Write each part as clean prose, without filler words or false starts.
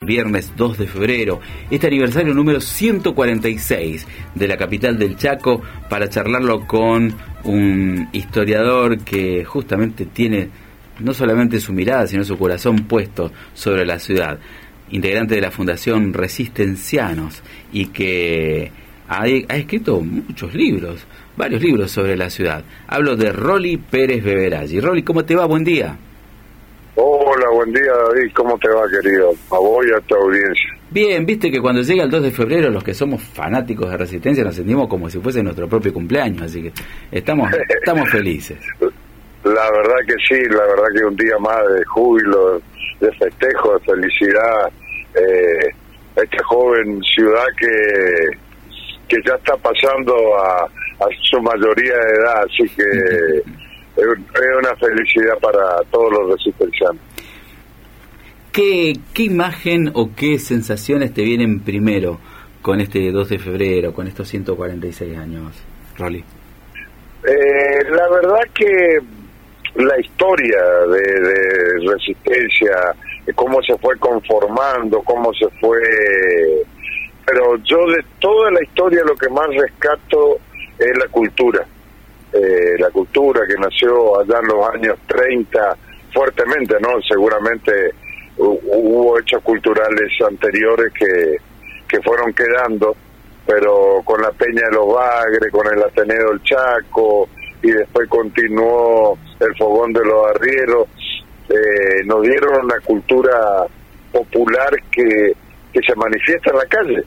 viernes 2 de febrero, este aniversario número 146 de la capital del Chaco, para charlarlo con un historiador que justamente tiene no solamente su mirada, sino su corazón puesto sobre la ciudad, integrante de la Fundación Resistencianos, y que ha escrito muchos libros, varios libros sobre la ciudad. Hablo de Rolly Pérez Beveraggi. Rolly, ¿cómo te va? Buen día. Hola, buen día, David. ¿Cómo te va, querido? A vos y a tu audiencia. Bien, viste que cuando llega el 2 de febrero los que somos fanáticos de Resistencia nos sentimos como si fuese nuestro propio cumpleaños, así que estamos felices. La verdad que sí, la verdad que un día más de júbilo, de festejo, de felicidad. Esta joven ciudad que ya está pasando a su mayoría de edad, así que es una felicidad para todos los resistencianos. ¿Qué imagen o qué sensaciones te vienen primero con este 2 de febrero, con estos 146 años, Rolly? La verdad que la historia de Resistencia, cómo se fue conformando, cómo se fue... Pero yo de toda la historia lo que más rescato es la cultura. La cultura que nació allá en los años 30 fuertemente, ¿no? Seguramente hubo hechos culturales anteriores que fueron quedando, pero con la Peña de los Bagres, con el Ateneo del Chaco, y después continuó el Fogón de los Arrieros, nos dieron una cultura popular que se manifiesta en la calle.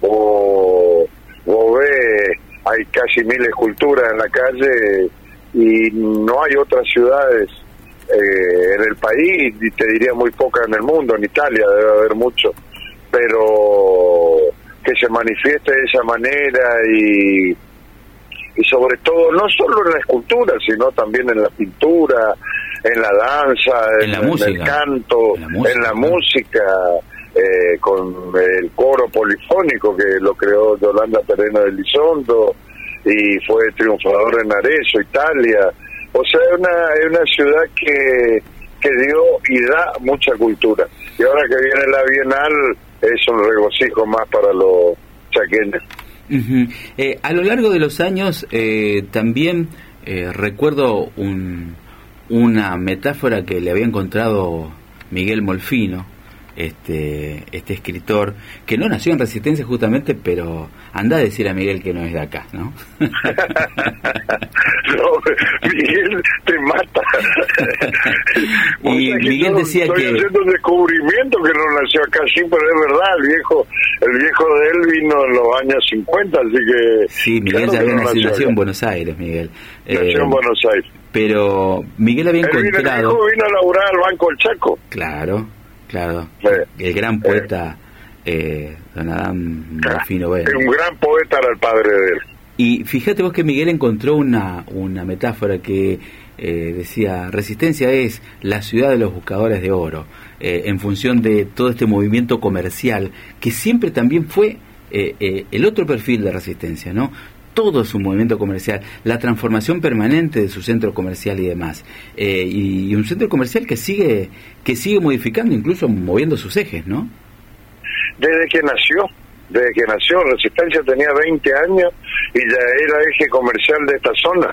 Vos ves, hay casi 1000 esculturas en la calle y no hay otras ciudades en el país, y te diría muy pocas en el mundo. En Italia debe haber mucho, pero que se manifieste de esa manera, y sobre todo no solo en la escultura, sino también en la pintura, en la danza, en el canto, en la música, con el coro polifónico que lo creó Yolanda Pereno de Elizondo y fue triunfador en Arezzo, Italia. O sea, es una ciudad que dio y da mucha cultura. Y ahora que viene la Bienal es un regocijo más para los chaqueños. Uh-huh. A lo largo de los años también recuerdo una metáfora que le había encontrado Miguel Molfino, este escritor, que no nació en Resistencia justamente, pero anda a decir a Miguel que no es de acá, ¿no? No, Miguel te mata. Y Miguel decía que... Estoy haciendo un descubrimiento que no nació acá, sí, pero es verdad, el viejo de él vino en los años 50, así que... Sí, Miguel ya había nació en Buenos Aires, Miguel. Nació en Buenos Aires. Pero Miguel había encontrado... Vino a laburar al Banco del Chaco. Claro. Sí. El gran poeta don Adán Molfino Bueno. Un gran poeta era el padre de él. Y fíjate vos que Miguel encontró una metáfora que decía: Resistencia es la ciudad de los buscadores de oro, en función de todo este movimiento comercial que siempre también fue el otro perfil de Resistencia, ¿no? Todo su movimiento comercial, la transformación permanente de su centro comercial y demás, y un centro comercial que sigue modificando, incluso moviendo sus ejes, ¿no? Desde que nació Resistencia tenía 20 años y ya era eje comercial de esta zona,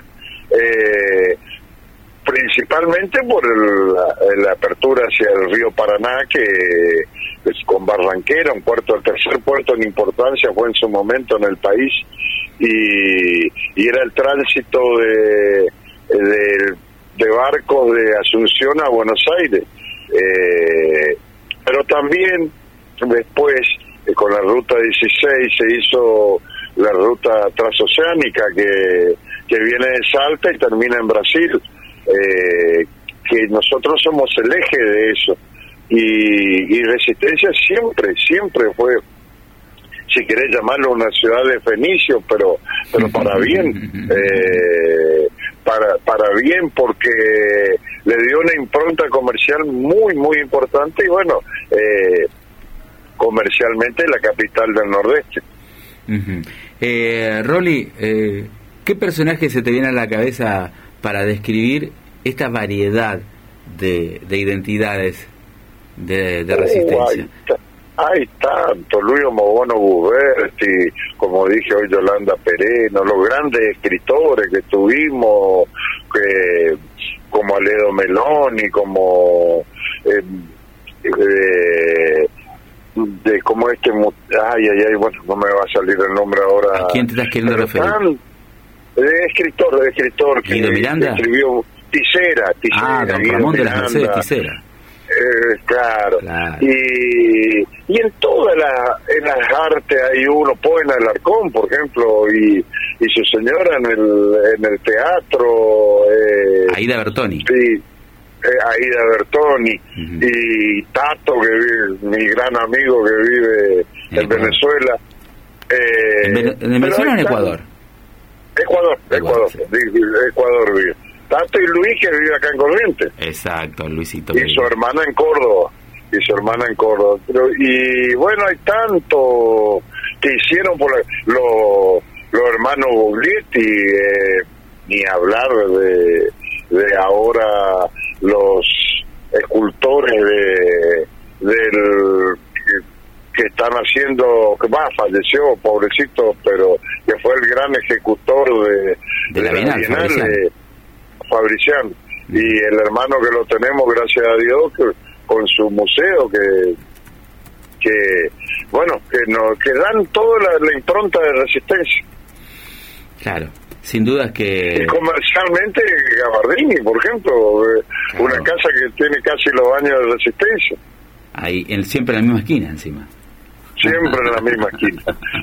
principalmente por la apertura hacia el río Paraná, que con Barranquera, el tercer puerto en importancia fue en su momento en el país, y era el tránsito de barcos de Asunción a Buenos Aires, pero también después con la ruta 16 se hizo la ruta transoceánica que viene de Salta y termina en Brasil, que nosotros somos el eje de eso, y Resistencia siempre fue, si querés llamarlo, una ciudad de fenicios, pero para bien, para bien, porque le dio una impronta comercial muy importante, y bueno, comercialmente la capital del Nordeste. Rolly, ¿qué personaje se te viene a la cabeza para describir esta variedad de identidades de Resistencia? Hay tanto, Luis Mobono Buberti, como dije hoy, Yolanda Pereno, los grandes escritores que tuvimos, como Aledo Meloni, como como bueno, no me va a salir el nombre ahora. ¿A quién te estás queriendo referir? Escritor que Miranda? Escribió Tisera, don Ramón de las Mercedes Tisera. Claro. Y en todas las artes hay uno, Poena Alarcón, por ejemplo, y su señora en el teatro. Aida Bertoni. Sí, Aida Bertoni. Y Tato, que vive, mi gran amigo que vive en Venezuela. ¿En Venezuela o en Ecuador? Ecuador vive. Tato y Luis, que vive acá en Corrientes. Exacto, Luisito. Y su hermana en Córdoba. Y bueno, hay tanto que hicieron por los hermanos Boglietti, ni hablar de ahora los escultores que están haciendo, que falleció, pobrecito, pero que fue el gran ejecutor de la Bienal, Fabriciano. Y el hermano que lo tenemos, gracias a Dios, con su museo, que dan toda la impronta de Resistencia. Claro, sin duda que... Y comercialmente, Gabardini, por ejemplo, claro, una casa que tiene casi los años de Resistencia. Ahí, siempre en la misma esquina, encima. Siempre en la misma esquina.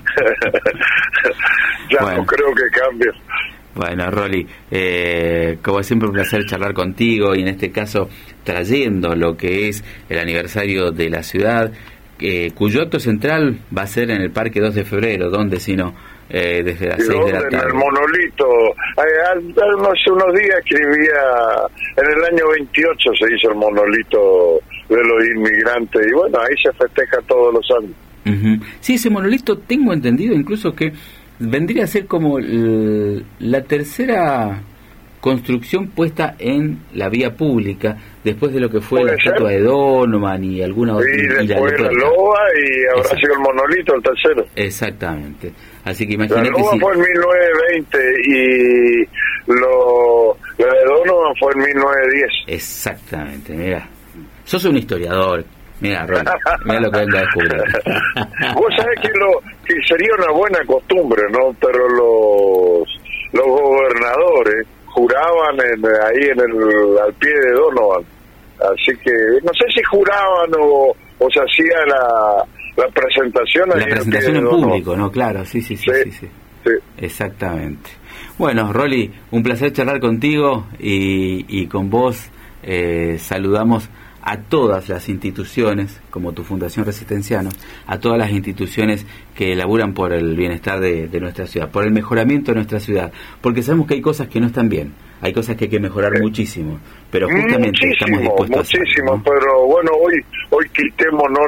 No creo que cambie. Bueno, Rolly, como siempre un placer charlar contigo y en este caso trayendo lo que es el aniversario de la ciudad, cuyo acto central va a ser en el Parque 2 de Febrero, donde si no, desde las 6 de la tarde. En el Monolito, hace unos días escribía, en el año 28 se hizo el Monolito de los inmigrantes y bueno, ahí se festeja todos los años. Sí, ese monolito tengo entendido incluso que vendría a ser como la tercera construcción puesta en la vía pública después de lo que fue la estatua de Donovan y alguna otra. Y después la loa y ahora ha sido el monolito, el tercero. Exactamente. Así que imagínate. La loa fue en 1920 y la de Donovan fue en 1910. Exactamente, mira. Sos un historiador. Mira, Ron, mira lo que vengo a descubrir. Vos sabés que sería una buena costumbre, ¿no? Pero los gobernadores juraban ahí al pie de Donovan. Así que no sé si juraban o se hacía la presentación. La presentación en público, ¿no? Claro, sí. Exactamente. Bueno, Rolly, un placer charlar contigo y con vos saludamos a todas las instituciones, como tu Fundación Resistencianos, a todas las instituciones que laburan por el bienestar de nuestra ciudad, por el mejoramiento de nuestra ciudad, porque sabemos que hay cosas que no están bien, hay cosas que hay que mejorar muchísimo, pero justamente estamos dispuestos a hacerlo, ¿no? Pero bueno, hoy quitémonos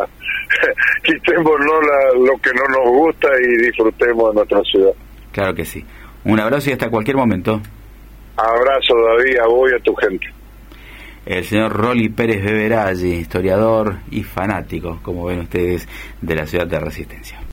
lo que no nos gusta y disfrutemos de nuestra ciudad. Claro que sí. Un abrazo y hasta cualquier momento. Abrazo, David, a vos y a tu gente. El señor Rolly Pérez Beveraggi, historiador y fanático, como ven ustedes, de la ciudad de Resistencia.